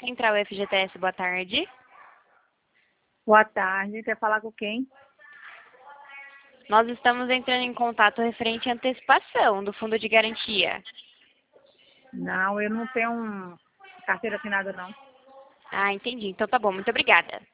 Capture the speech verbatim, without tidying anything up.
Central F G T S, boa tarde. Boa tarde, quer falar com quem? Nós estamos entrando em contato referente à antecipação do fundo de garantia. Não, eu não tenho um carteira assinada não. Ah, entendi. Então tá bom, muito obrigada.